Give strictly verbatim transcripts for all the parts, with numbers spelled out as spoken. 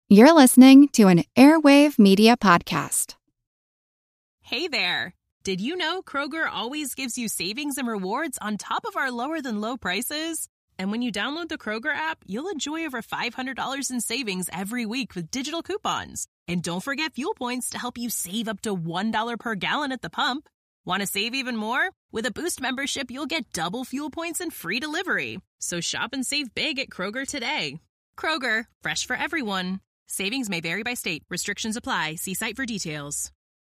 You're listening to an Airwave Media Podcast. Hey there! Did you know Kroger always gives you savings and rewards on top of our lower-than-low prices? And when you download the Kroger app, you'll enjoy over five hundred dollars in savings every week with digital coupons. And don't forget fuel points to help you save up to one dollar per gallon at the pump. Want to save even more? With a Boost membership, you'll get double fuel points and free delivery. So shop and save big at Kroger today. Kroger, fresh for everyone. Savings may vary by state. Restrictions apply. See site for details.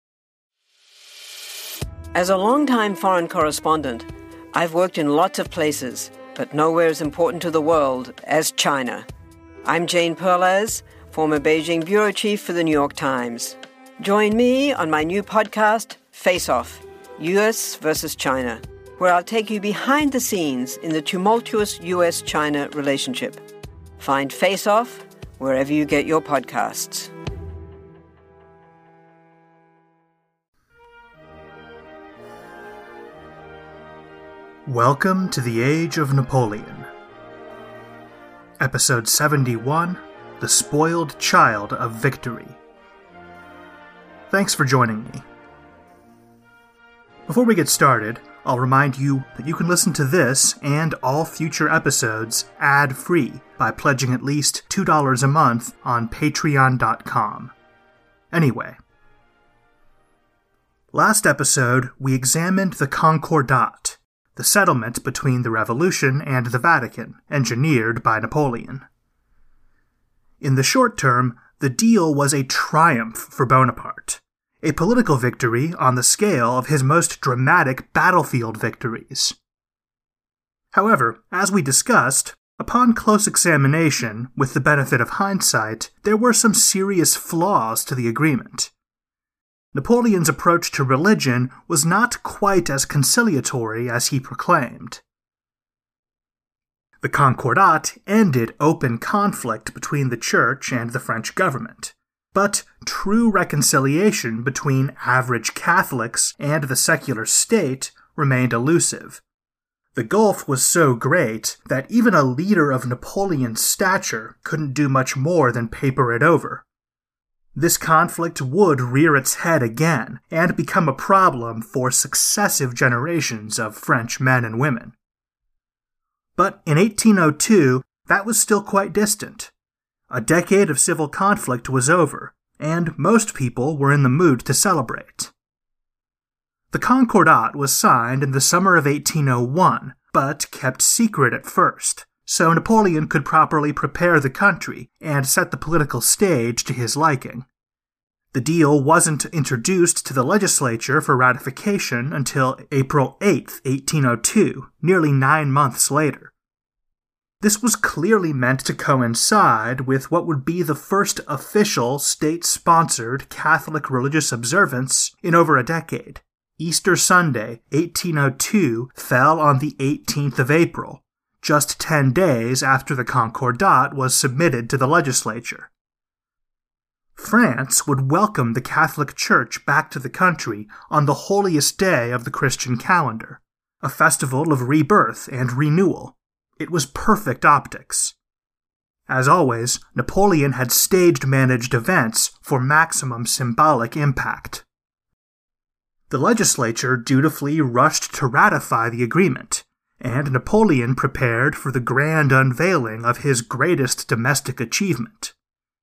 As a longtime foreign correspondent, I've worked in lots of places, but nowhere as important to the world as China. I'm Jane Perlez, former Beijing bureau chief for the New York Times. Join me on my new podcast, Face Off, U S versus China, where I'll take you behind the scenes in the tumultuous U S China relationship. Find Face Off wherever you get your podcasts. Welcome to the Age of Napoleon. Episode seventy-one, The Spoiled Child of Victory. Thanks for joining me. Before we get started, I'll remind you that you can listen to this and all future episodes ad-free by pledging at least two dollars a month on patreon dot com. Anyway. Last episode, we examined the Concordat, the settlement between the Revolution and the Vatican, engineered by Napoleon. In the short term, the deal was a triumph for Bonaparte, a political victory on the scale of his most dramatic battlefield victories. However, as we discussed, upon close examination, with the benefit of hindsight, there were some serious flaws to the agreement. Napoleon's approach to religion was not quite as conciliatory as he proclaimed. The Concordat ended open conflict between the Church and the French government, but true reconciliation between average Catholics and the secular state remained elusive. The gulf was so great that even a leader of Napoleon's stature couldn't do much more than paper it over. This conflict would rear its head again and become a problem for successive generations of French men and women. But in eighteen oh two, that was still quite distant. A decade of civil conflict was over, and most people were in the mood to celebrate. The Concordat was signed in the summer of eighteen oh one, but kept secret at first, so Napoleon could properly prepare the country and set the political stage to his liking. The deal wasn't introduced to the legislature for ratification until April eighth, eighteen oh two, nearly nine months later. This was clearly meant to coincide with what would be the first official state-sponsored Catholic religious observance in over a decade. Easter Sunday, eighteen oh two, fell on the eighteenth of April, just ten days after the Concordat was submitted to the legislature. France would welcome the Catholic Church back to the country on the holiest day of the Christian calendar, a festival of rebirth and renewal. It was perfect optics. As always, Napoleon had stage-managed events for maximum symbolic impact. The legislature dutifully rushed to ratify the agreement, and Napoleon prepared for the grand unveiling of his greatest domestic achievement.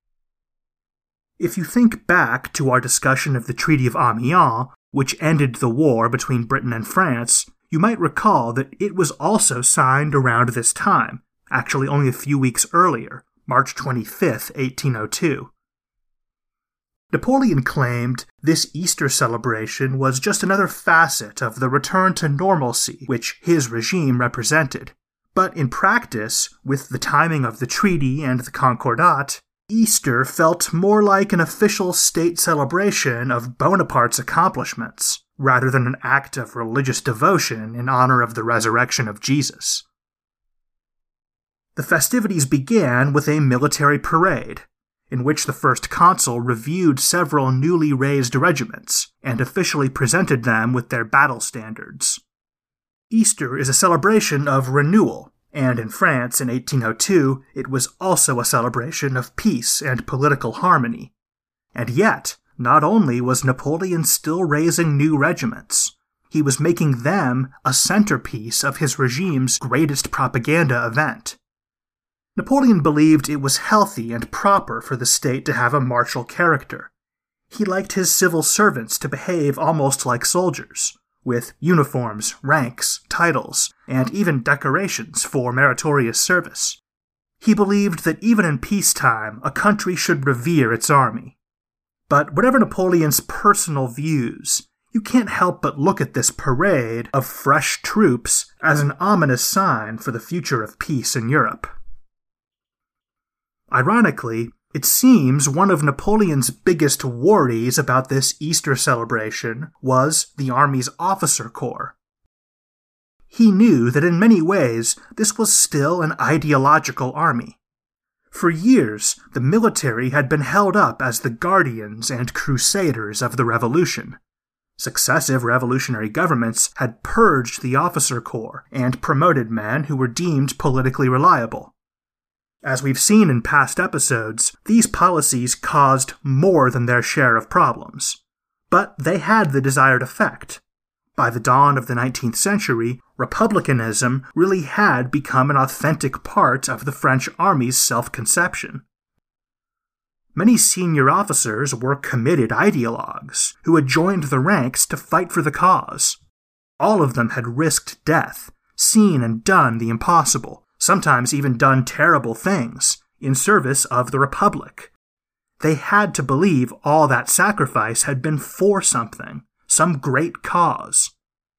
If you think back to our discussion of the Treaty of Amiens, which ended the war between Britain and France, you might recall that it was also signed around this time, actually only a few weeks earlier, March twenty-fifth, eighteen oh two. Napoleon claimed this Easter celebration was just another facet of the return to normalcy which his regime represented. But in practice, with the timing of the treaty and the Concordat, Easter felt more like an official state celebration of Bonaparte's accomplishments, rather than an act of religious devotion in honor of the resurrection of Jesus. The festivities began with a military parade, in which the first consul reviewed several newly raised regiments and officially presented them with their battle standards. Easter is a celebration of renewal, and in France in eighteen oh two it was also a celebration of peace and political harmony. And yet, not only was Napoleon still raising new regiments, he was making them a centerpiece of his regime's greatest propaganda event. Napoleon believed it was healthy and proper for the state to have a martial character. He liked his civil servants to behave almost like soldiers, with uniforms, ranks, titles, and even decorations for meritorious service. He believed that even in peacetime, a country should revere its army. But whatever Napoleon's personal views, you can't help but look at this parade of fresh troops as an ominous sign for the future of peace in Europe. Ironically, it seems one of Napoleon's biggest worries about this Easter celebration was the army's officer corps. He knew that in many ways this was still an ideological army. For years, the military had been held up as the guardians and crusaders of the revolution. Successive revolutionary governments had purged the officer corps and promoted men who were deemed politically reliable. As we've seen in past episodes, these policies caused more than their share of problems. But they had the desired effect. By the dawn of the nineteenth century, republicanism really had become an authentic part of the French army's self-conception. Many senior officers were committed ideologues who had joined the ranks to fight for the cause. All of them had risked death, seen and done the impossible, sometimes even done terrible things, in service of the Republic. They had to believe all that sacrifice had been for something, some great cause.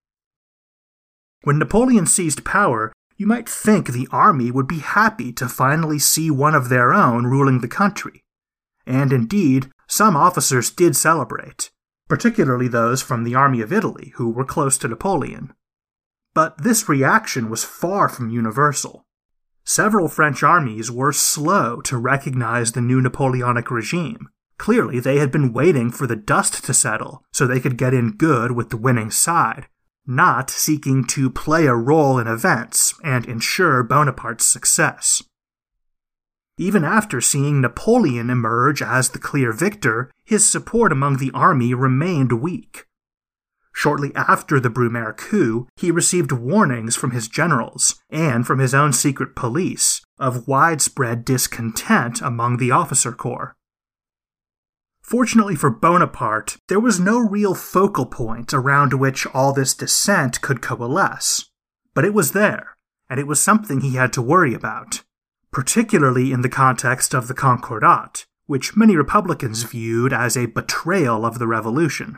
When Napoleon seized power, you might think the army would be happy to finally see one of their own ruling the country. And indeed, some officers did celebrate, particularly those from the Army of Italy who were close to Napoleon. But this reaction was far from universal. Several French armies were slow to recognize the new Napoleonic regime. Clearly, they had been waiting for the dust to settle so they could get in good with the winning side, not seeking to play a role in events and ensure Bonaparte's success. Even after seeing Napoleon emerge as the clear victor, his support among the army remained weak. Shortly after the Brumaire coup, he received warnings from his generals and from his own secret police of widespread discontent among the officer corps. Fortunately for Bonaparte, there was no real focal point around which all this dissent could coalesce. But it was there, and it was something he had to worry about, particularly in the context of the Concordat, which many Republicans viewed as a betrayal of the revolution.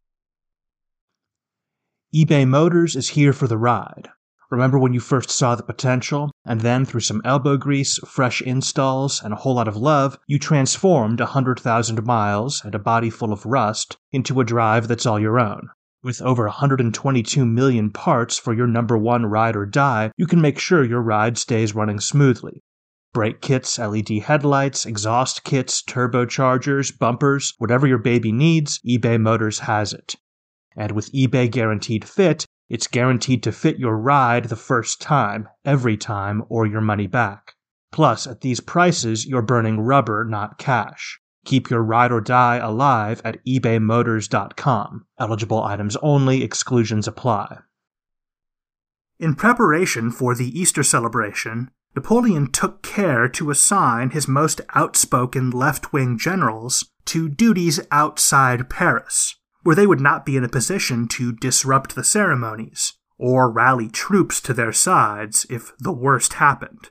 eBay Motors is here for the ride. Remember when you first saw the potential, and then through some elbow grease, fresh installs, and a whole lot of love, you transformed one hundred thousand miles and a body full of rust into a drive that's all your own. With over one hundred twenty-two million parts for your number one ride or die, you can make sure your ride stays running smoothly. Brake kits, L E D headlights, exhaust kits, turbochargers, bumpers, whatever your baby needs, eBay Motors has it. And with eBay Guaranteed Fit, it's guaranteed to fit your ride the first time, every time, or your money back. Plus, at these prices, you're burning rubber, not cash. Keep your ride or die alive at ebay motors dot com. Eligible items only, exclusions apply. In preparation for the Easter celebration, Napoleon took care to assign his most outspoken left-wing generals to duties outside Paris, where they would not be in a position to disrupt the ceremonies, or rally troops to their sides if the worst happened.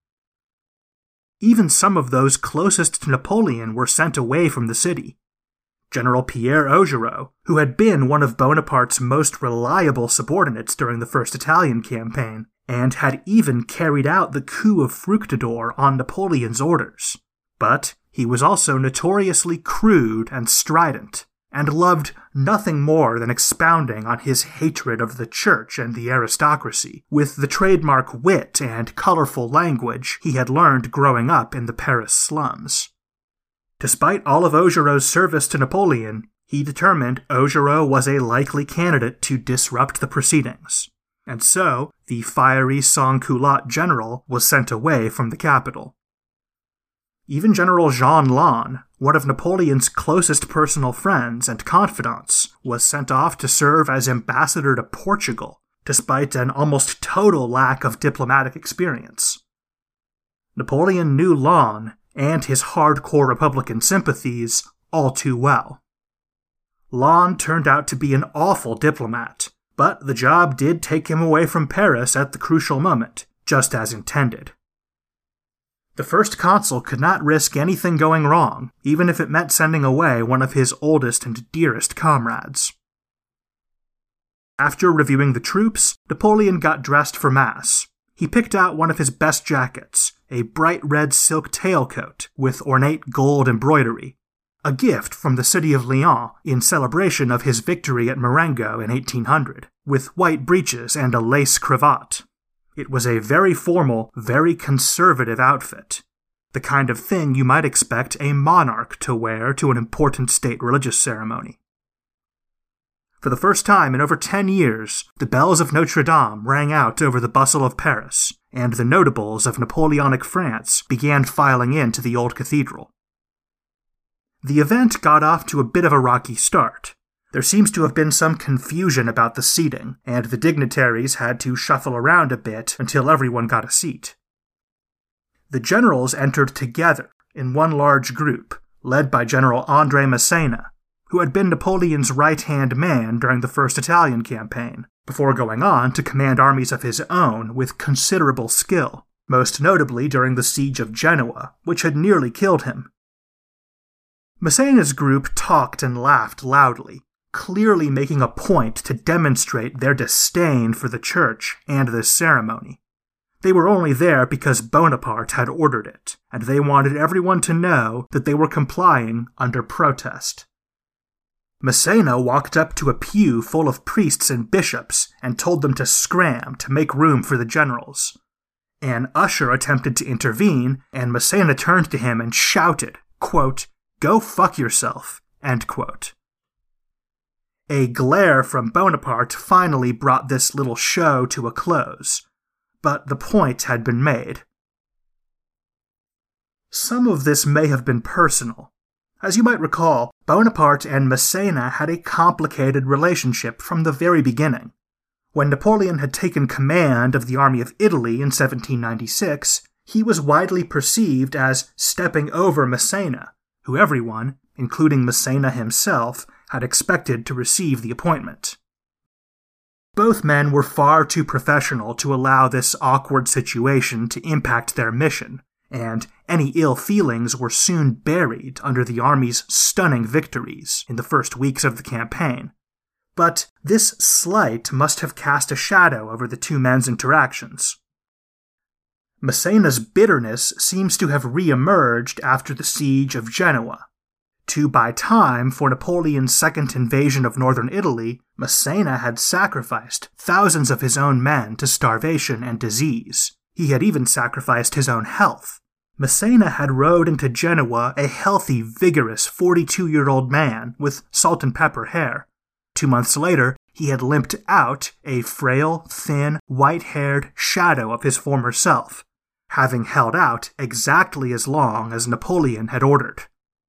Even some of those closest to Napoleon were sent away from the city. General Pierre Augereau, who had been one of Bonaparte's most reliable subordinates during the First Italian campaign, and had even carried out the coup of Fructidor on Napoleon's orders. But he was also notoriously crude and strident, and loved nothing more than expounding on his hatred of the church and the aristocracy, with the trademark wit and colorful language he had learned growing up in the Paris slums. Despite all of Augereau's service to Napoleon, he determined Augereau was a likely candidate to disrupt the proceedings. and so the fiery sans-culotte general was sent away from the capital. Even General Jean Lannes, one of Napoleon's closest personal friends and confidants, was sent off to serve as ambassador to Portugal, despite an almost total lack of diplomatic experience. Napoleon knew Lannes and his hardcore Republican sympathies all too well. Lannes turned out to be an awful diplomat, but the job did take him away from Paris at the crucial moment, just as intended. The first consul could not risk anything going wrong, even if it meant sending away one of his oldest and dearest comrades. After reviewing the troops, Napoleon got dressed for Mass. He picked out one of his best jackets, a bright red silk tailcoat with ornate gold embroidery, a gift from the city of Lyon in celebration of his victory at Marengo in eighteen hundred, with white breeches and a lace cravat. It was a very formal, very conservative outfit, the kind of thing you might expect a monarch to wear to an important state religious ceremony. For the first time in over ten years, the bells of Notre Dame rang out over the bustle of Paris, and the notables of Napoleonic France began filing into the old cathedral. The event got off to a bit of a rocky start. There seems to have been some confusion about the seating, and the dignitaries had to shuffle around a bit until everyone got a seat. The generals entered together in one large group, led by General André Massena, who had been Napoleon's right-hand man during the First Italian campaign, before going on to command armies of his own with considerable skill, most notably during the siege of Genoa, which had nearly killed him. Massena's group talked and laughed loudly, clearly making a point to demonstrate their disdain for the church and this ceremony. They were only there because Bonaparte had ordered it, and they wanted everyone to know that they were complying under protest. Massena walked up to a pew full of priests and bishops and told them to scram to make room for the generals. An usher attempted to intervene, and Massena turned to him and shouted, quote, "Go fuck yourself," end quote. A glare from Bonaparte finally brought this little show to a close, but the point had been made. Some of this may have been personal. As you might recall, Bonaparte and Massena had a complicated relationship from the very beginning. When Napoleon had taken command of the Army of Italy in seventeen ninety-six, he was widely perceived as stepping over Massena, who everyone, including Massena himself, had expected to receive the appointment. Both men were far too professional to allow this awkward situation to impact their mission, and any ill feelings were soon buried under the army's stunning victories in the first weeks of the campaign. But this slight must have cast a shadow over the two men's interactions. Massena's bitterness seems to have re-emerged after the siege of Genoa. To buy time for Napoleon's second invasion of northern Italy, Massena had sacrificed thousands of his own men to starvation and disease. He had even sacrificed his own health. Massena had rode into Genoa a healthy, vigorous forty-two-year-old man with salt and pepper hair. Two months later, he had limped out a frail, thin, white-haired shadow of his former self, having held out exactly as long as Napoleon had ordered.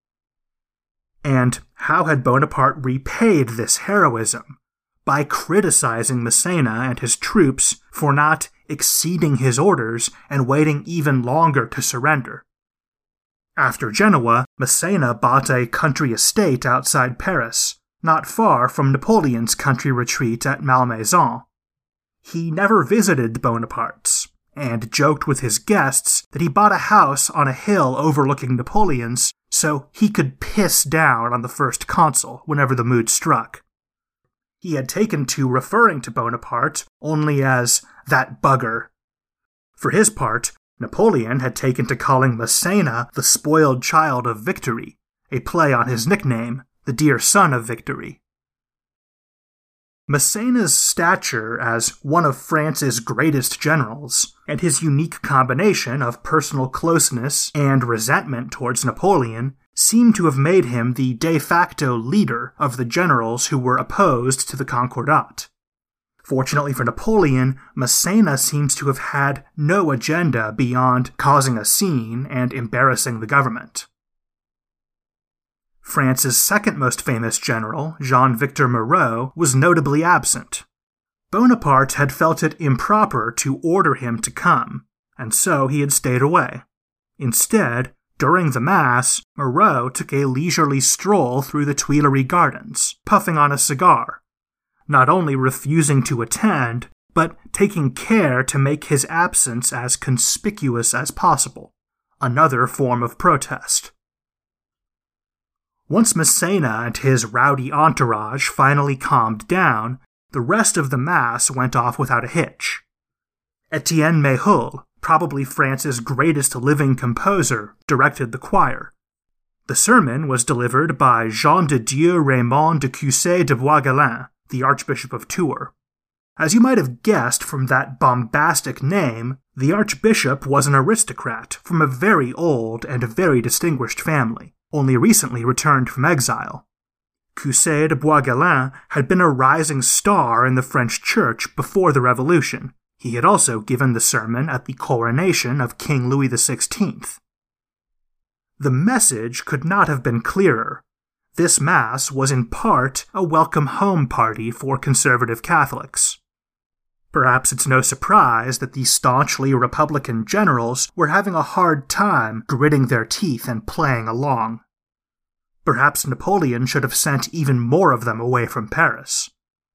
And how had Bonaparte repaid this heroism? By criticizing Massena and his troops for not exceeding his orders and waiting even longer to surrender. After Genoa, Massena bought a country estate outside Paris, not far from Napoleon's country retreat at Malmaison. He never visited the Bonapartes, and joked with his guests that he bought a house on a hill overlooking Napoleon's so he could piss down on the first consul whenever the mood struck. He had taken to referring to Bonaparte only as that bugger. For his part, Napoleon had taken to calling Massena the spoiled child of victory, a play on his nickname, the dear son of victory. Massena's stature as one of France's greatest generals, and his unique combination of personal closeness and resentment towards Napoleon, seem to have made him the de facto leader of the generals who were opposed to the Concordat. Fortunately for Napoleon, Massena seems to have had no agenda beyond causing a scene and embarrassing the government. France's second most famous general, Jean-Victor Moreau, was notably absent. Bonaparte had felt it improper to order him to come, and so he had stayed away. Instead, during the Mass, Moreau took a leisurely stroll through the Tuileries Gardens, puffing on a cigar, not only refusing to attend, but taking care to make his absence as conspicuous as possible, another form of protest. Once Massena and his rowdy entourage finally calmed down, the rest of the Mass went off without a hitch. Etienne Méhul, probably France's greatest living composer, directed the choir. The sermon was delivered by Jean de Dieu Raymond de Cussé de Boisgalin, the Archbishop of Tours. As you might have guessed from that bombastic name, the Archbishop was an aristocrat from a very old and very distinguished family, only recently returned from exile. Cussé de Boisgalin had been a rising star in the French church before the Revolution. He had also given the sermon at the coronation of King Louis the sixteenth. The message could not have been clearer. This Mass was in part a welcome home party for conservative Catholics. Perhaps it's no surprise that the staunchly Republican generals were having a hard time gritting their teeth and playing along. Perhaps Napoleon should have sent even more of them away from Paris.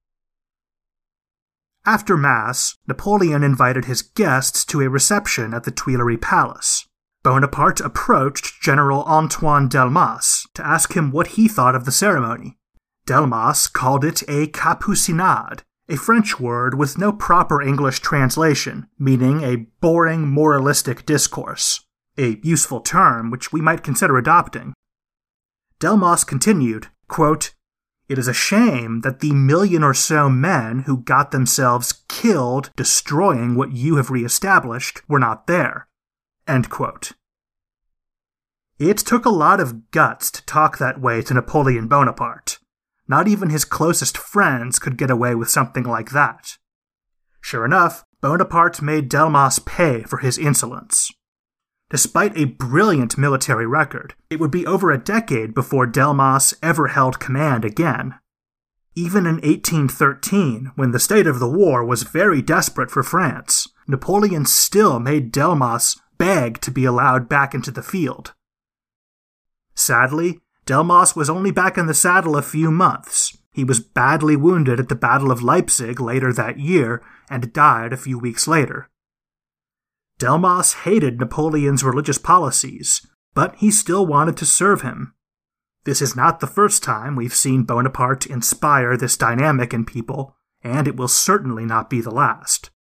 After Mass, Napoleon invited his guests to a reception at the Tuileries Palace. Bonaparte approached General Antoine Delmas to ask him what he thought of the ceremony. Delmas called it a capucinade, a French word with no proper English translation, meaning a boring moralistic discourse, a useful term which we might consider adopting. Delmas continued, quote, "It is a shame that the million or so men who got themselves killed destroying what you have reestablished were not there." End quote. It took a lot of guts to talk that way to Napoleon Bonaparte. Not even his closest friends could get away with something like that. Sure enough, Bonaparte made Delmas pay for his insolence. Despite a brilliant military record, it would be over a decade before Delmas ever held command again. Even in eighteen thirteen, when the state of the war was very desperate for France, Napoleon still made Delmas beg to be allowed back into the field. Sadly, Delmas was only back in the saddle a few months. He was badly wounded at the Battle of Leipzig later that year and died a few weeks later. Delmas hated Napoleon's religious policies, but he still wanted to serve him. This is not the first time we've seen Bonaparte inspire this dynamic in people, and it will certainly not be the last.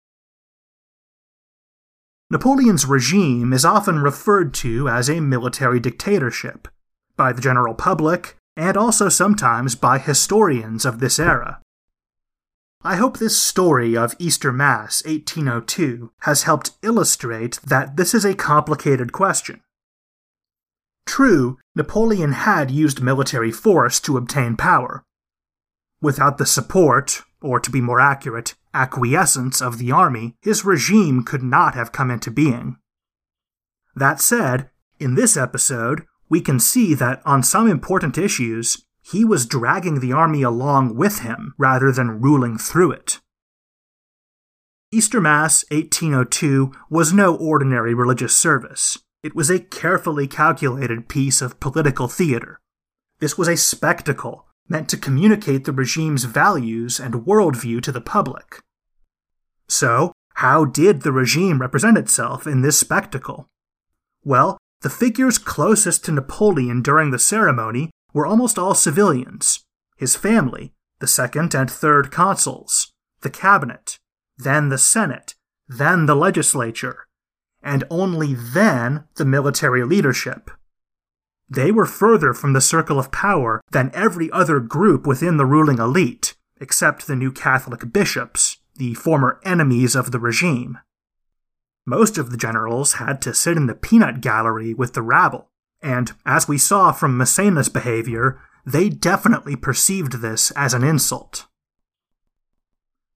Napoleon's regime is often referred to as a military dictatorship, by the general public, and also sometimes by historians of this era. I hope this story of Easter Mass eighteen oh two has helped illustrate that this is a complicated question. True, Napoleon had used military force to obtain power. Without the support, or to be more accurate, acquiescence of the army, his regime could not have come into being. That said, in this episode, we can see that on some important issues, he was dragging the army along with him rather than ruling through it. Easter Mass eighteen oh two was no ordinary religious service. It was a carefully calculated piece of political theater. This was a spectacle meant to communicate the regime's values and worldview to the public. So, how did the regime represent itself in this spectacle? Well, the figures closest to Napoleon during the ceremony were almost all civilians: his family, the second and third consuls, the cabinet, then the Senate, then the legislature, and only then the military leadership. They were further from the circle of power than every other group within the ruling elite, except the new Catholic bishops, the former enemies of the regime. Most of the generals had to sit in the peanut gallery with the rabble, and as we saw from Massena's behavior, they definitely perceived this as an insult.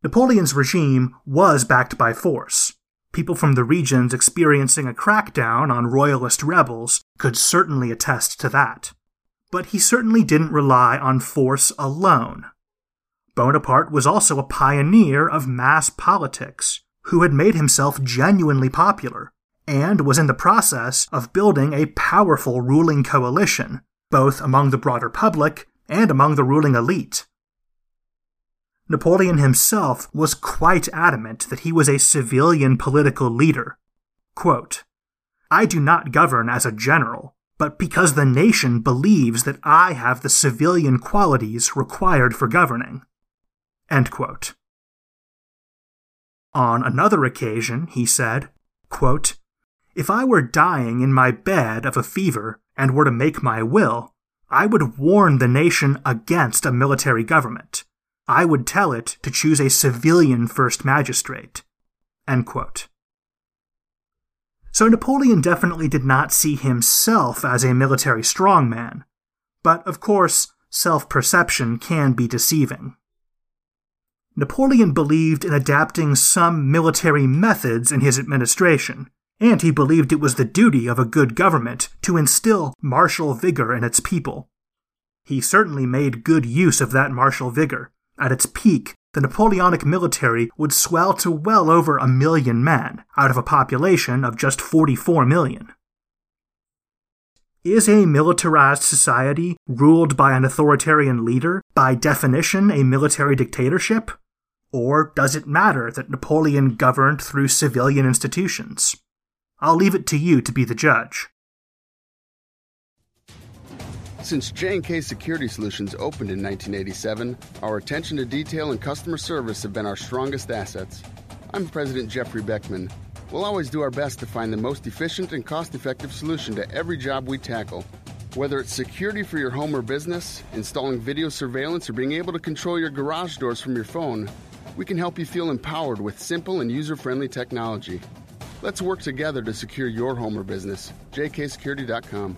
Napoleon's regime was backed by force. People from the regions experiencing a crackdown on royalist rebels could certainly attest to that. But he certainly didn't rely on force alone. Bonaparte was also a pioneer of mass politics, who had made himself genuinely popular, and was in the process of building a powerful ruling coalition, both among the broader public and among the ruling elite. Napoleon himself was quite adamant that he was a civilian political leader. Quote, "I do not govern as a general, but because the nation believes that I have the civilian qualities required for governing." End quote. On another occasion, he said, quote, "If I were dying in my bed of a fever and were to make my will, I would warn the nation against a military government. I would tell it to choose a civilian first magistrate." End quote. So Napoleon definitely did not see himself as a military strongman, but of course, self-perception can be deceiving. Napoleon believed in adapting some military methods in his administration, and he believed it was the duty of a good government to instill martial vigor in its people. He certainly made good use of that martial vigor. At its peak, the Napoleonic military would swell to well over a million men, out of a population of just forty-four million. Is a militarized society ruled by an authoritarian leader by definition a military dictatorship? Or does it matter that Napoleon governed through civilian institutions? I'll leave it to you to be the judge. Since J and K Security Solutions opened in nineteen eighty-seven, our attention to detail and customer service have been our strongest assets. I'm President Jeffrey Beckman. We'll always do our best to find the most efficient and cost-effective solution to every job we tackle. Whether it's security for your home or business, installing video surveillance, or being able to control your garage doors from your phone, we can help you feel empowered with simple and user-friendly technology. Let's work together to secure your home or business. J K security dot com.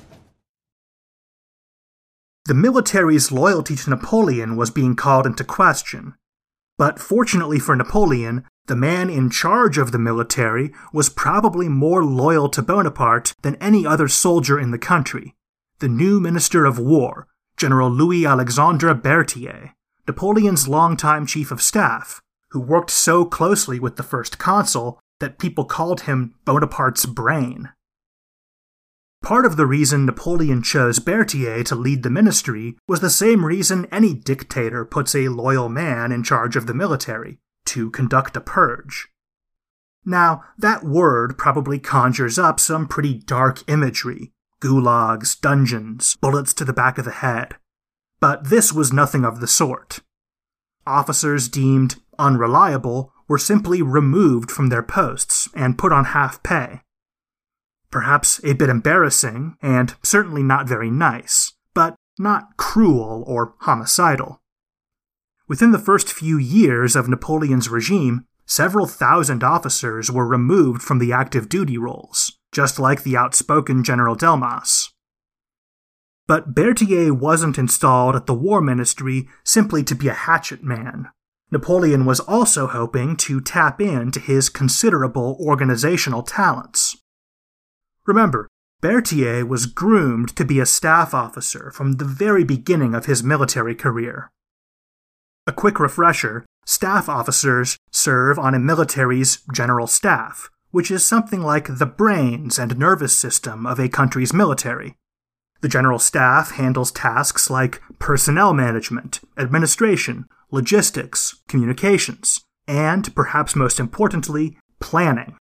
The military's loyalty to Napoleon was being called into question. But fortunately for Napoleon, the man in charge of the military was probably more loyal to Bonaparte than any other soldier in the country. The new Minister of War, General Louis-Alexandre Berthier, Napoleon's longtime chief of staff, who worked so closely with the first consul that people called him Bonaparte's brain. Part of the reason Napoleon chose Berthier to lead the ministry was the same reason any dictator puts a loyal man in charge of the military, to conduct a purge. Now, that word probably conjures up some pretty dark imagery, gulags, dungeons, bullets to the back of the head. But this was nothing of the sort. Officers deemed unreliable were simply removed from their posts and put on half pay. Perhaps a bit embarrassing, and certainly not very nice, but not cruel or homicidal. Within the first few years of Napoleon's regime, several thousand officers were removed from the active duty roles, just like the outspoken General Delmas. But Berthier wasn't installed at the War Ministry simply to be a hatchet man. Napoleon was also hoping to tap into his considerable organizational talents. Remember, Berthier was groomed to be a staff officer from the very beginning of his military career. A quick refresher, staff officers serve on a military's general staff, which is something like the brains and nervous system of a country's military. The general staff handles tasks like personnel management, administration, logistics, communications, and, perhaps most importantly, planning.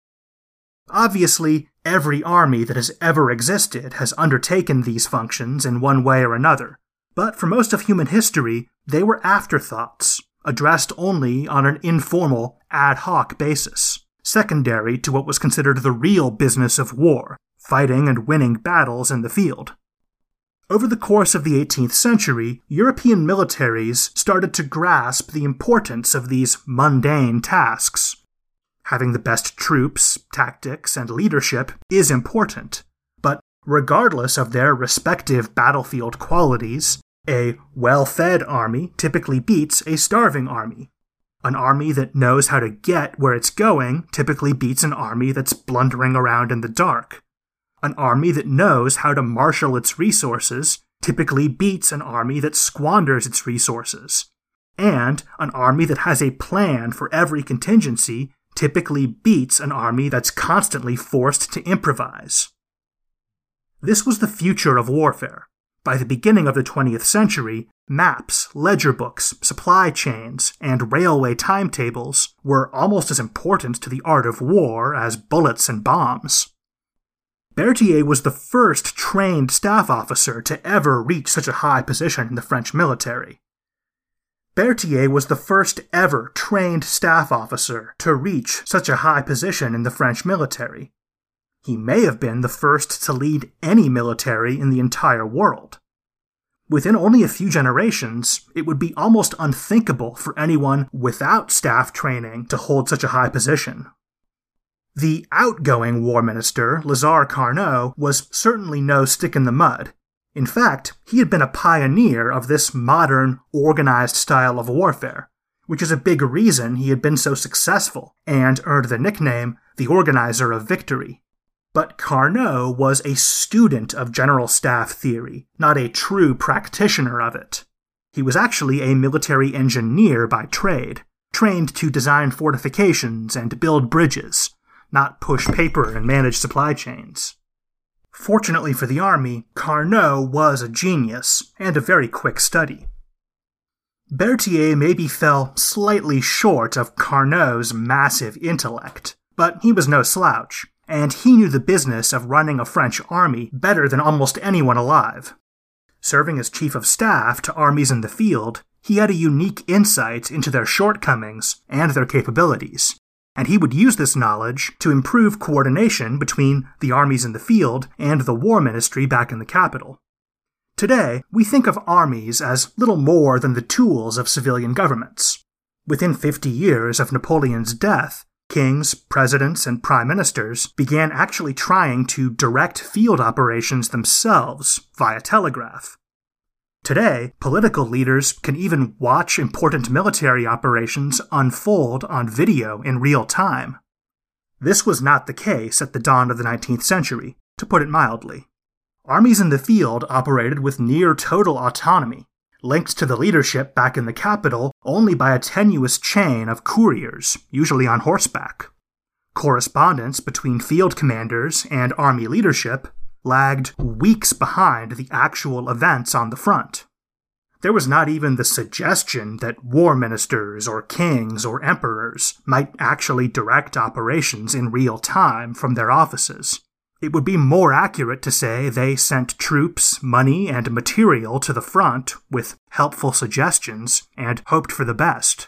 Obviously, every army that has ever existed has undertaken these functions in one way or another, but for most of human history, they were afterthoughts, addressed only on an informal, ad hoc basis, secondary to what was considered the real business of war, fighting and winning battles in the field. Over the course of the eighteenth century, European militaries started to grasp the importance of these mundane tasks. Having the best troops, tactics, and leadership is important, but regardless of their respective battlefield qualities, a well-fed army typically beats a starving army. An army that knows how to get where it's going typically beats an army that's blundering around in the dark. An army that knows how to marshal its resources typically beats an army that squanders its resources. And an army that has a plan for every contingency typically beats an army that's constantly forced to improvise. This was the future of warfare. By the beginning of the twentieth century, maps, ledger books, supply chains, and railway timetables were almost as important to the art of war as bullets and bombs. Berthier was the first trained staff officer to ever reach such a high position in the French military. Berthier was the first ever trained staff officer to reach such a high position in the French military. He may have been the first to lead any military in the entire world. Within only a few generations, it would be almost unthinkable for anyone without staff training to hold such a high position. The outgoing war minister, Lazare Carnot, was certainly no stick in the mud. In fact, he had been a pioneer of this modern, organized style of warfare, which is a big reason he had been so successful and earned the nickname the Organizer of Victory. But Carnot was a student of general staff theory, not a true practitioner of it. He was actually a military engineer by trade, trained to design fortifications and build bridges, not push paper and manage supply chains. Fortunately for the army, Carnot was a genius and a very quick study. Berthier maybe fell slightly short of Carnot's massive intellect, but he was no slouch, and he knew the business of running a French army better than almost anyone alive. Serving as chief of staff to armies in the field, he had a unique insight into their shortcomings and their capabilities, and he would use this knowledge to improve coordination between the armies in the field and the war ministry back in the capital. Today, we think of armies as little more than the tools of civilian governments. Within fifty years of Napoleon's death, kings, presidents, and prime ministers began actually trying to direct field operations themselves via telegraph. Today, political leaders can even watch important military operations unfold on video in real time. This was not the case at the dawn of the nineteenth century, to put it mildly. Armies in the field operated with near total autonomy, linked to the leadership back in the capital only by a tenuous chain of couriers, usually on horseback. Correspondence between field commanders and army leadership lagged weeks behind the actual events on the front. There was not even the suggestion that war ministers or kings or emperors might actually direct operations in real time from their offices. It would be more accurate to say they sent troops, money, and material to the front with helpful suggestions and hoped for the best.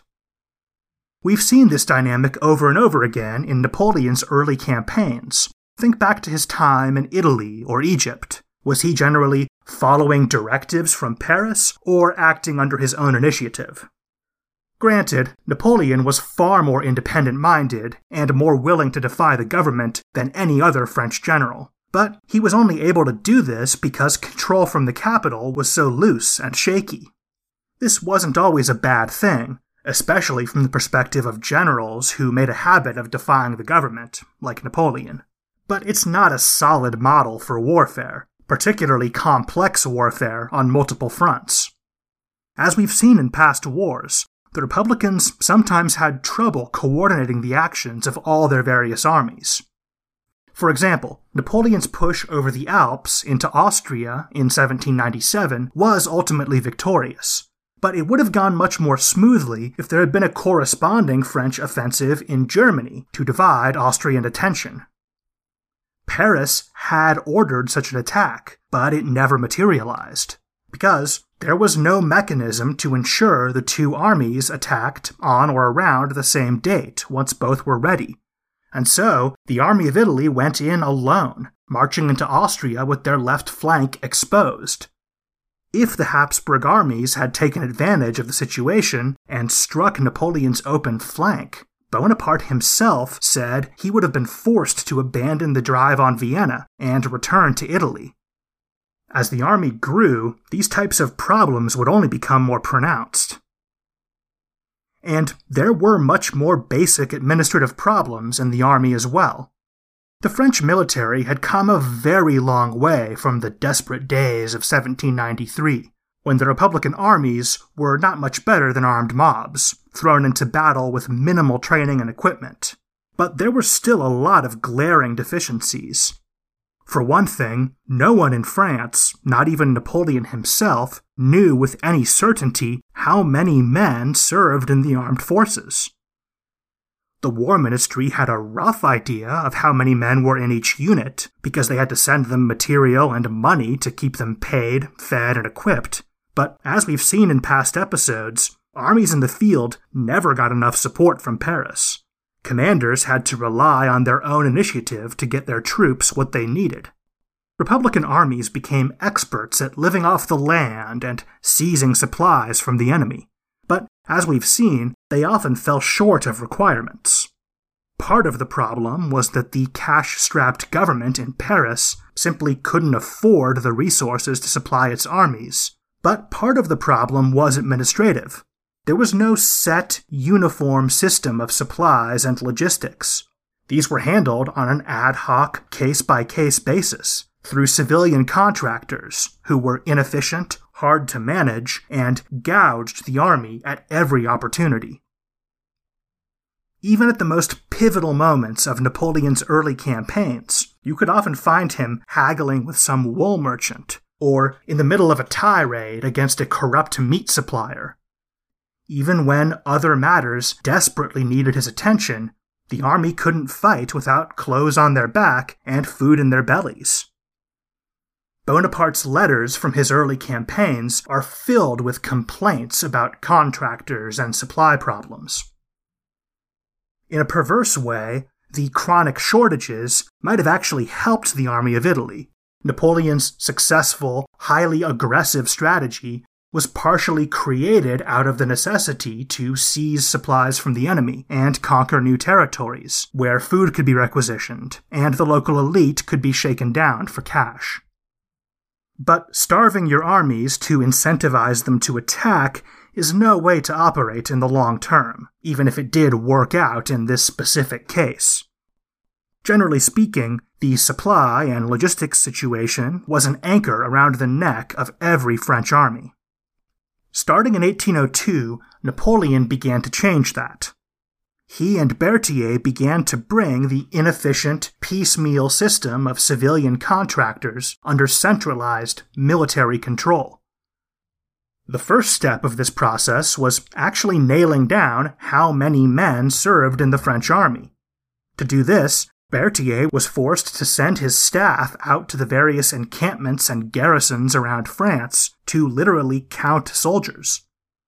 We've seen this dynamic over and over again in Napoleon's early campaigns. Think back to his time in Italy or Egypt. Was he generally following directives from Paris or acting under his own initiative? Granted, Napoleon was far more independent-minded and more willing to defy the government than any other French general, but he was only able to do this because control from the capital was so loose and shaky. This wasn't always a bad thing, especially from the perspective of generals who made a habit of defying the government, like Napoleon. But it's not a solid model for warfare, particularly complex warfare on multiple fronts. As we've seen in past wars, the Republicans sometimes had trouble coordinating the actions of all their various armies. For example, Napoleon's push over the Alps into Austria in seventeen ninety-seven was ultimately victorious, but it would have gone much more smoothly if there had been a corresponding French offensive in Germany to divide Austrian attention. Paris had ordered such an attack, but it never materialized, because there was no mechanism to ensure the two armies attacked on or around the same date once both were ready. And so, the Army of Italy went in alone, marching into Austria with their left flank exposed. If the Habsburg armies had taken advantage of the situation and struck Napoleon's open flank, Bonaparte himself said he would have been forced to abandon the drive on Vienna and return to Italy. As the army grew, these types of problems would only become more pronounced. And there were much more basic administrative problems in the army as well. The French military had come a very long way from the desperate days of seventeen ninety-three, when the Republican armies were not much better than armed mobs, thrown into battle with minimal training and equipment. But there were still a lot of glaring deficiencies. For one thing, no one in France, not even Napoleon himself, knew with any certainty how many men served in the armed forces. The War Ministry had a rough idea of how many men were in each unit, because they had to send them material and money to keep them paid, fed, and equipped. But as we've seen in past episodes, armies in the field never got enough support from Paris. Commanders had to rely on their own initiative to get their troops what they needed. Republican armies became experts at living off the land and seizing supplies from the enemy. But, as we've seen, they often fell short of requirements. Part of the problem was that the cash-strapped government in Paris simply couldn't afford the resources to supply its armies. But part of the problem was administrative. There was no set, uniform system of supplies and logistics. These were handled on an ad hoc, case-by-case basis, through civilian contractors who were inefficient, hard to manage, and gouged the army at every opportunity. Even at the most pivotal moments of Napoleon's early campaigns, you could often find him haggling with some wool merchant, or in the middle of a tirade against a corrupt meat supplier. Even when other matters desperately needed his attention, the army couldn't fight without clothes on their back and food in their bellies. Bonaparte's letters from his early campaigns are filled with complaints about contractors and supply problems. In a perverse way, the chronic shortages might have actually helped the army of Italy. Napoleon's successful, highly aggressive strategy was partially created out of the necessity to seize supplies from the enemy and conquer new territories, where food could be requisitioned, and the local elite could be shaken down for cash. But starving your armies to incentivize them to attack is no way to operate in the long term, even if it did work out in this specific case. Generally speaking, the supply and logistics situation was an anchor around the neck of every French army. Starting in eighteen oh two, Napoleon began to change that. He and Berthier began to bring the inefficient, piecemeal system of civilian contractors under centralized military control. The first step of this process was actually nailing down how many men served in the French army. To do this, Berthier was forced to send his staff out to the various encampments and garrisons around France to literally count soldiers.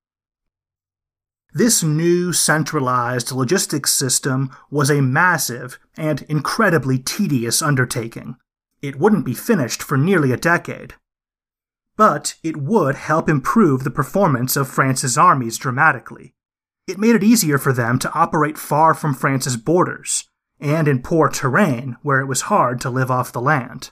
This new centralized logistics system was a massive and incredibly tedious undertaking. It wouldn't be finished for nearly a decade. But it would help improve the performance of France's armies dramatically. It made it easier for them to operate far from France's borders, and in poor terrain where it was hard to live off the land.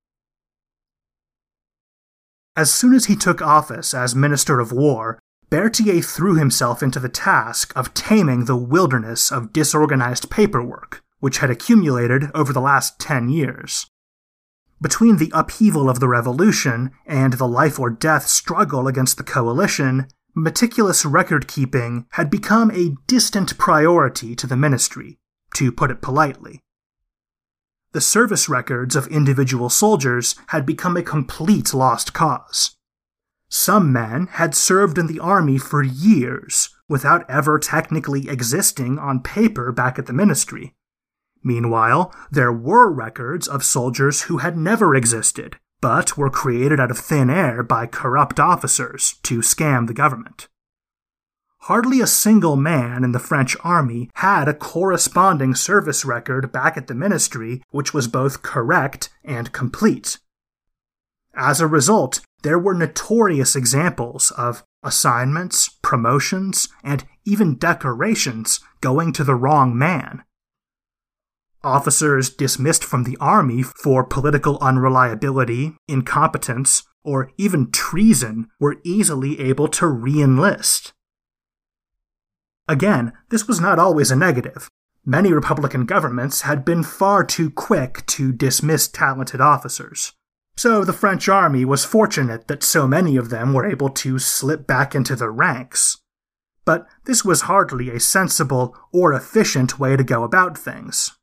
As soon as he took office as Minister of War, Berthier threw himself into the task of taming the wilderness of disorganized paperwork, which had accumulated over the last ten years. Between the upheaval of the revolution and the life-or-death struggle against the coalition, meticulous record-keeping had become a distant priority to the ministry, to put it politely. The service records of individual soldiers had become a complete lost cause. Some men had served in the army for years without ever technically existing on paper back at the ministry. Meanwhile, there were records of soldiers who had never existed, but were created out of thin air by corrupt officers to scam the government. Hardly a single man in the French army had a corresponding service record back at the ministry which was both correct and complete. As a result, there were notorious examples of assignments, promotions, and even decorations going to the wrong man. Officers dismissed from the army for political unreliability, incompetence, or even treason were easily able to re-enlist. Again, this was not always a negative. Many Republican governments had been far too quick to dismiss talented officers. So the French army was fortunate that so many of them were able to slip back into the ranks. But this was hardly a sensible or efficient way to go about things.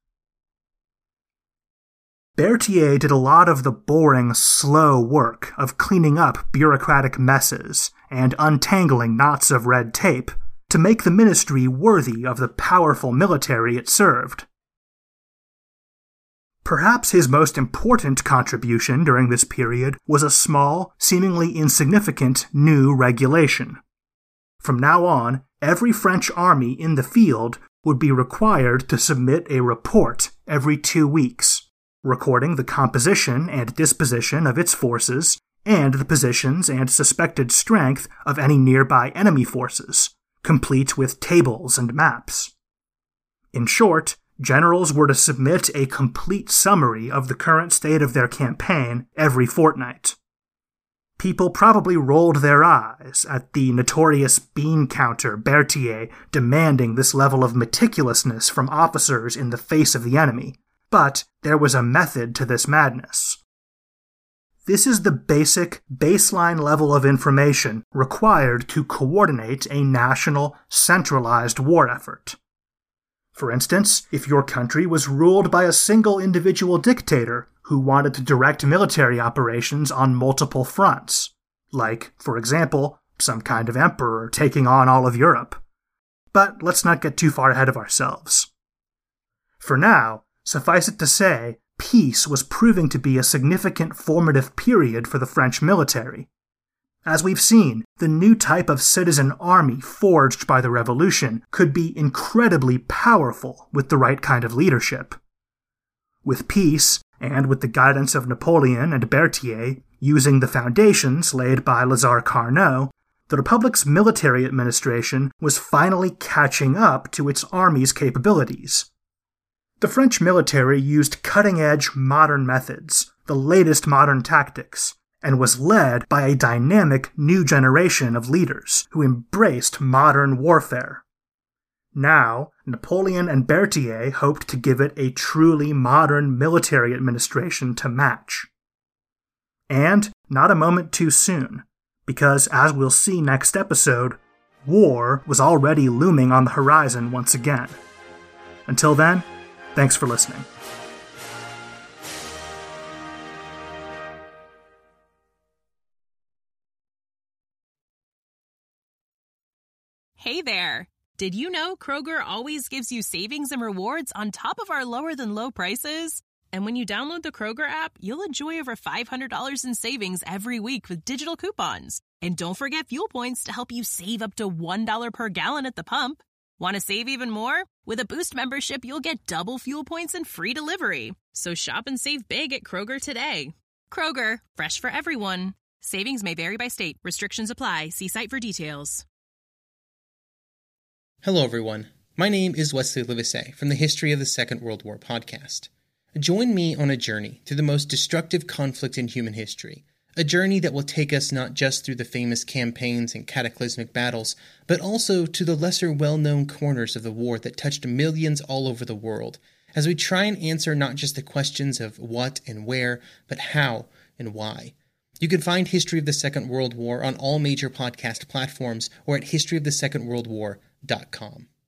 Berthier did a lot of the boring, slow work of cleaning up bureaucratic messes and untangling knots of red tape to make the ministry worthy of the powerful military it served. Perhaps his most important contribution during this period was a small, seemingly insignificant new regulation. From now on, every French army in the field would be required to submit a report every two weeks, recording the composition and disposition of its forces and the positions and suspected strength of any nearby enemy forces, complete with tables and maps. In short, generals were to submit a complete summary of the current state of their campaign every fortnight. People probably rolled their eyes at the notorious bean counter Berthier demanding this level of meticulousness from officers in the face of the enemy, but there was a method to this madness. This is the basic, baseline level of information required to coordinate a national, centralized war effort. For instance, if your country was ruled by a single individual dictator who wanted to direct military operations on multiple fronts, like, for example, some kind of emperor taking on all of Europe. But let's not get too far ahead of ourselves. For now, suffice it to say, peace was proving to be a significant formative period for the French military. As we've seen, the new type of citizen army forged by the Revolution could be incredibly powerful with the right kind of leadership. With peace, and with the guidance of Napoleon and Berthier, using the foundations laid by Lazare Carnot, the Republic's military administration was finally catching up to its army's capabilities. The French military used cutting-edge modern methods, the latest modern tactics, and was led by a dynamic new generation of leaders who embraced modern warfare. Now, Napoleon and Berthier hoped to give it a truly modern military administration to match. And not a moment too soon, because as we'll see next episode, war was already looming on the horizon once again. Until then, thanks for listening. Hey there! Did you know Kroger always gives you savings and rewards on top of our lower-than-low prices? And when you download the Kroger app, you'll enjoy over five hundred dollars in savings every week with digital coupons. And don't forget fuel points to help you save up to one dollar per gallon at the pump. Want to save even more? With a Boost membership, you'll get double fuel points and free delivery. So shop and save big at Kroger today. Kroger, fresh for everyone. Savings may vary by state. Restrictions apply. See site for details. Hello, everyone. My name is Wesley Livesey from the History of the Second World War podcast. Join me on a journey through the most destructive conflict in human history, a journey that will take us not just through the famous campaigns and cataclysmic battles, but also to the lesser well-known corners of the war that touched millions all over the world, as we try and answer not just the questions of what and where, but how and why. You can find History of the Second World War on all major podcast platforms or at history of the second world war dot com.